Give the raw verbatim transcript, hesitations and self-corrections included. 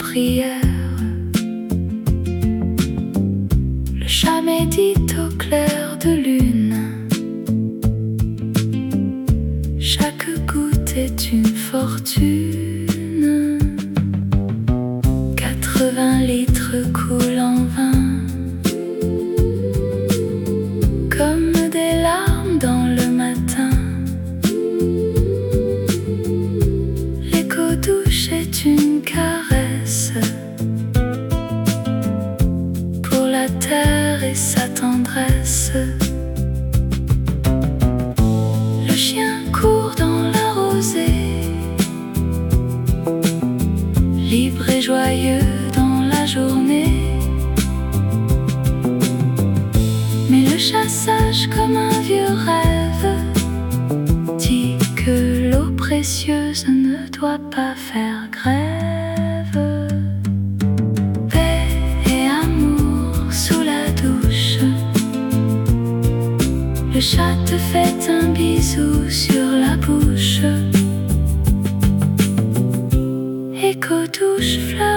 prière. Le chat médite au clair de lune. Chaque goutte est une fortune. Quatre-vingts litres coulent en vain, comme des larmes dans le matin. L'éco-douche est une caresse pour la terre et sa tendresse. Le chien court dans la rosée, libre et joyeux dans la journée. Mais le chat sage comme un vieux rêve dit que l'eau précieuse ne doit pas faire grève. Paix et amour sous la douche. Le chat te fait un bisou sur la bouche. Éco-douche fleur.